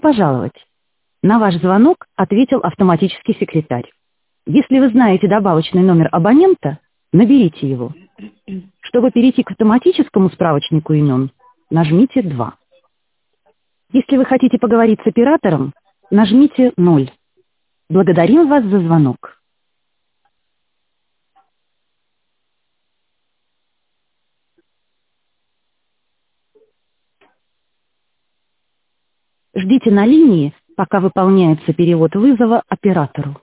Пожаловать. На ваш звонок ответил автоматический секретарь. Если вы знаете добавочный номер абонента, наберите его. Чтобы перейти к автоматическому справочнику имен, нажмите 2. Если вы хотите поговорить с оператором, нажмите 0. Благодарим вас за звонок. Ждите на линии, пока выполняется перевод вызова оператору.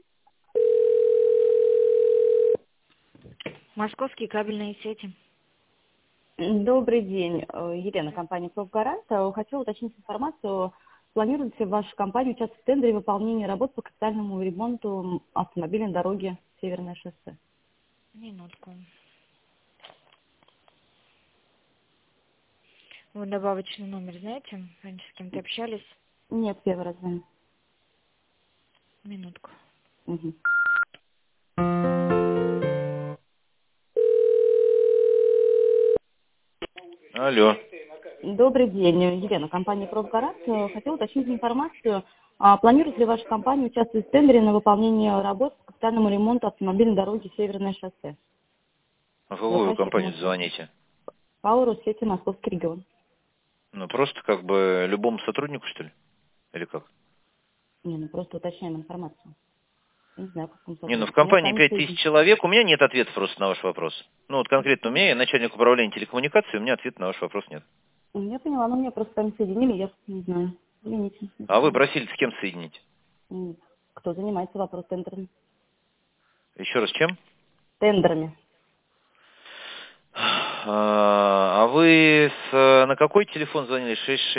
Московские кабельные сети. Добрый день, Елена, компания «Профгарант». Хотела уточнить информацию. Планируете ли ваша компания участвовать в тендере выполнения работ по капитальному ремонту автомобильной дороги Северное шоссе? Минутку. Вы добавочный номер знаете? Раньше с кем-то общались? Нет, первый раз звоню. Минутку. Мгм. Алло. Добрый день, Елена, компания «Профгарант». Хотела уточнить информацию. Планирует ли ваша компания участвовать в тендере на выполнение работ по капитальному ремонту автомобильной дороги Северное шоссе? А в какую компанию звоните? ПАО «Россети», Московский регион. Ну, просто как бы любому сотруднику, что ли? Или как? Не, просто уточняем информацию. Не знаю, как там Не, ну в сотрудничать. компании 5000 человек, у меня нет ответа просто на ваш вопрос. Ну, вот конкретно у меня, я начальник управления телекоммуникацией, у меня ответа на ваш вопрос нет. Я поняла, но меня просто там соединили, я не знаю. Извините. А вы просили с кем соединить? Кто занимается вопросом тендерами? Еще раз, чем? Тендерами. А вы на какой телефон звонили?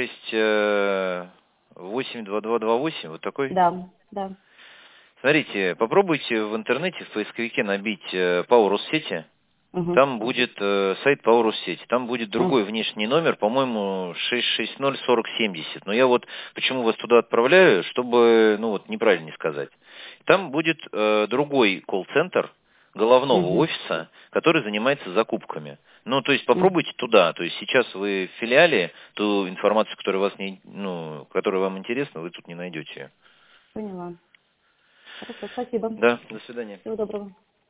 668-2228, вот такой? Да, да. Смотрите, попробуйте в интернете, в поисковике набить ПАО «Россети». Угу. Там будет сайт ПАО «Россети». Там будет другой внешний номер, по-моему, 660-4070. Но я вот почему вас туда отправляю, чтобы, ну вот, неправильно не сказать. Там будет другой колл-центр головного офиса, который занимается закупками. Ну, то есть попробуйте туда. То есть сейчас вы в филиале, ту информацию, которая вас не, ну, которая вам интересна, вы тут не найдете ее. Поняла. Хорошо, спасибо. Да, до свидания. Всего доброго.